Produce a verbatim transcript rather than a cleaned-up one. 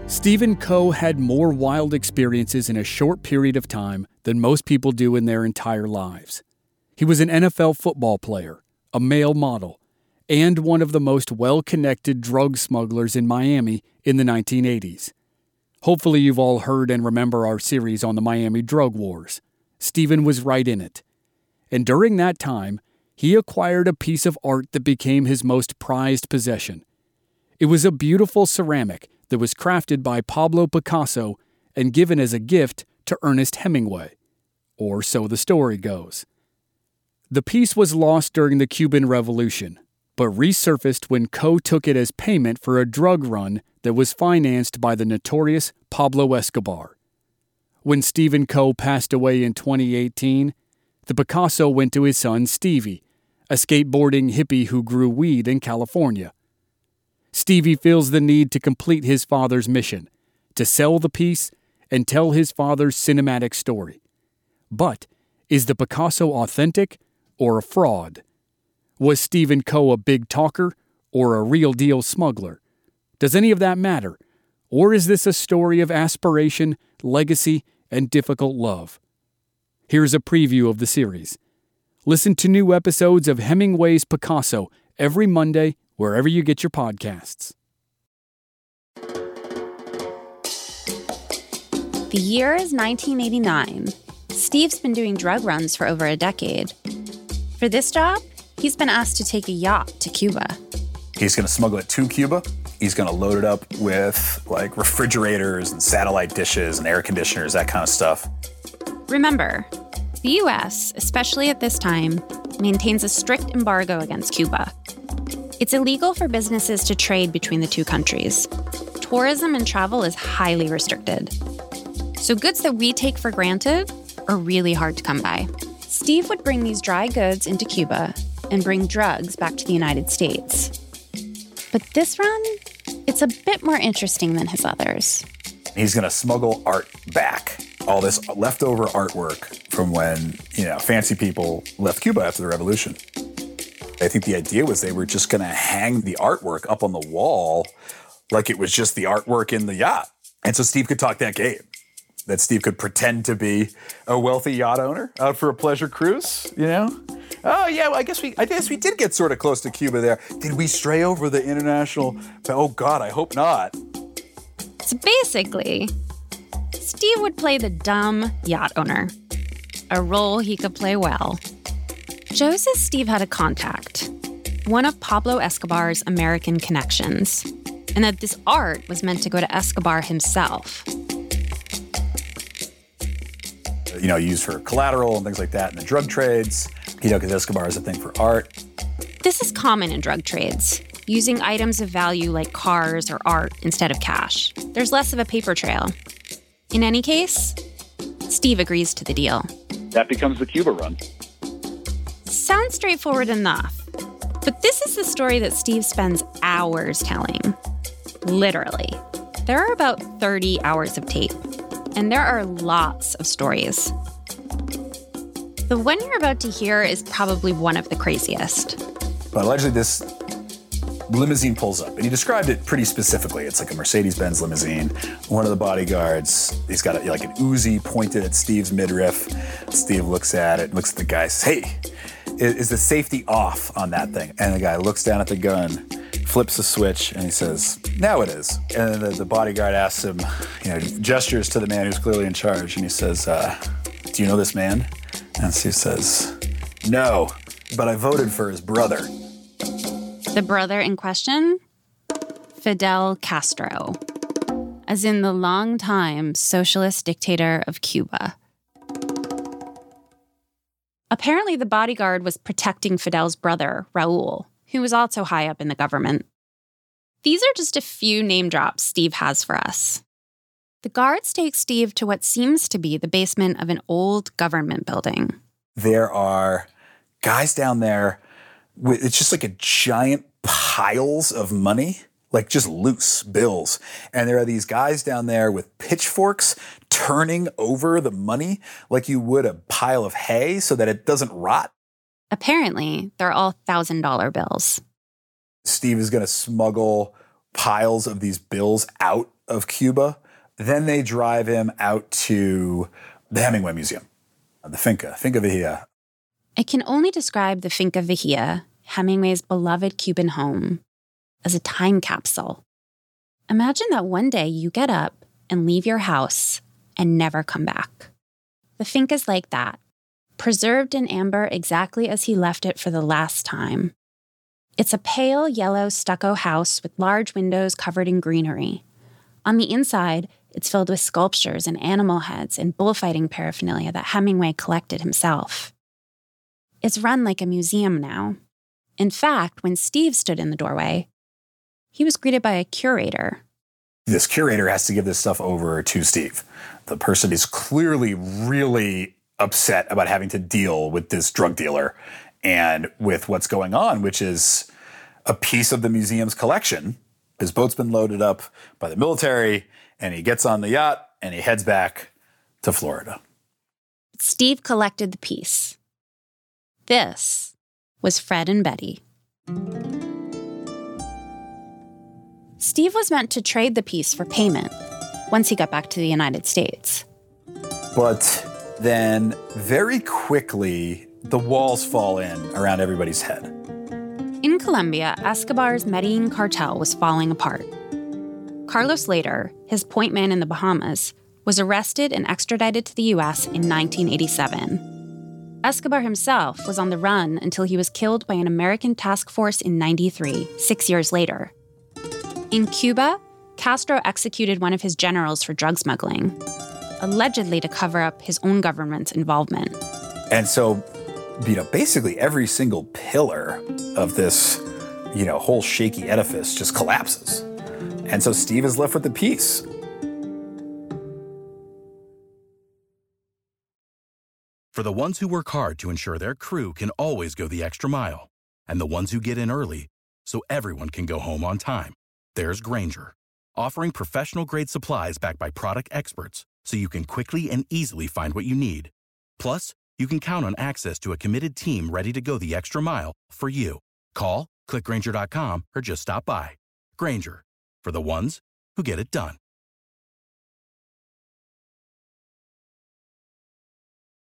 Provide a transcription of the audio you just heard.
Stephen Coe had more wild experiences in a short period of time than most people do in their entire lives. He was an N F L football player, a male model, and one of the most well-connected drug smugglers in Miami in the nineteen eighties. Hopefully you've all heard and remember our series on the Miami drug wars. Stephen was right in it. And during that time, he acquired a piece of art that became his most prized possession. It was a beautiful ceramic that was crafted by Pablo Picasso and given as a gift to Ernest Hemingway. Or so the story goes. The piece was lost during the Cuban Revolution, but resurfaced when Coe took it as payment for a drug run that was financed by the notorious Pablo Escobar. When Stephen Coe passed away in twenty eighteen, the Picasso went to his son Stevie, a skateboarding hippie who grew weed in California. Stevie feels the need to complete his father's mission, to sell the piece and tell his father's cinematic story. But is the Picasso authentic or a fraud? Was Stephen Coe a big talker or a real-deal smuggler? Does any of that matter? Or is this a story of aspiration, legacy, and difficult love? Here's a preview of the series. Listen to new episodes of Hemingway's Picasso every Monday, wherever you get your podcasts. The year is nineteen eighty-nine. Steve's been doing drug runs for over a decade. For this job, he's been asked to take a yacht to Cuba. He's going to smuggle it to Cuba. He's going to load it up with, like, refrigerators and satellite dishes and air conditioners, that kind of stuff. Remember, the U S, especially at this time, maintains a strict embargo against Cuba. It's illegal for businesses to trade between the two countries. Tourism and travel is highly restricted. So goods that we take for granted are really hard to come by. Steve would bring these dry goods into Cuba and bring drugs back to the United States. But this run, it's a bit more interesting than his others. He's going to smuggle art back. All this leftover artwork from when, you know, fancy people left Cuba after the revolution. I think the idea was they were just going to hang the artwork up on the wall like it was just the artwork in the yacht. And so Steve could talk that game. That Steve could pretend to be a wealthy yacht owner out for a pleasure cruise, you know? Oh, yeah, well, I guess we I guess we did get sort of close to Cuba there. Did we stray over the international? Oh, God, I hope not. So basically, Steve would play the dumb yacht owner, a role he could play well. Joe says Steve had a contact, one of Pablo Escobar's American connections, and that this art was meant to go to Escobar himself. You know, used for collateral and things like that in the drug trades, you know, because Escobar is a thing for art. This is common in drug trades, using items of value like cars or art instead of cash. There's less of a paper trail. In any case, Steve agrees to the deal. That becomes the Cuba run. Sounds straightforward enough. But this is the story that Steve spends hours telling. Literally. There are about thirty hours of tape. And there are lots of stories. The one you're about to hear is probably one of the craziest. But allegedly this limousine pulls up, and he described it pretty specifically. It's like a Mercedes-Benz limousine. One of the bodyguards, he's got a, like an Uzi pointed at Steve's midriff. Steve looks at it, looks at the guy, says, hey, is, is the safety off on that thing? And the guy looks down at the gun, flips the switch, and he says, now it is. And then the, the bodyguard asks him, you know, gestures to the man who's clearly in charge, and he says, uh, do you know this man? And Steve says, no, but I voted for his brother. The brother in question? Fidel Castro, as in the longtime socialist dictator of Cuba. Apparently, the bodyguard was protecting Fidel's brother, Raul, who was also high up in the government. These are just a few name drops Steve has for us. The guards take Steve to what seems to be the basement of an old government building. There are guys down there. It's just like a giant piles of money, like just loose bills. And there are these guys down there with pitchforks turning over the money like you would a pile of hay so that it doesn't rot. Apparently, they're all one thousand dollar bills. Steve is going to smuggle piles of these bills out of Cuba. Then they drive him out to the Hemingway Museum, the Finca, Finca Vigía. I can only describe the Finca Vigía, Hemingway's beloved Cuban home, as a time capsule. Imagine that one day you get up and leave your house and never come back. The Finca's like that, preserved in amber exactly as he left it for the last time. It's a pale yellow stucco house with large windows covered in greenery. On the inside, it's filled with sculptures and animal heads and bullfighting paraphernalia that Hemingway collected himself. It's run like a museum now. In fact, when Steve stood in the doorway, he was greeted by a curator. This curator has to give this stuff over to Steve. The person is clearly really upset about having to deal with this drug dealer and with what's going on, which is a piece of the museum's collection. His boat's been loaded up by the military, and he gets on the yacht and he heads back to Florida. Steve collected the piece. This was Fred and Betty. Steve was meant to trade the piece for payment once he got back to the United States. But then very quickly, the walls fall in around everybody's head. In Colombia, Escobar's Medellin cartel was falling apart. Carlos Later, his point man in the Bahamas, was arrested and extradited to the U S in nineteen eighty-seven. Escobar himself was on the run until he was killed by an American task force in ninety-three, six years later. In Cuba, Castro executed one of his generals for drug smuggling, allegedly to cover up his own government's involvement. And so, you know, basically every single pillar of this, you know, whole shaky edifice just collapses. And so Steve is left with the piece. For the ones who work hard to ensure their crew can always go the extra mile, and the ones who get in early so everyone can go home on time, there's Grainger, offering professional-grade supplies backed by product experts so you can quickly and easily find what you need. Plus, you can count on access to a committed team ready to go the extra mile for you. Call, click Grainger dot com, or just stop by. Grainger, for the ones who get it done.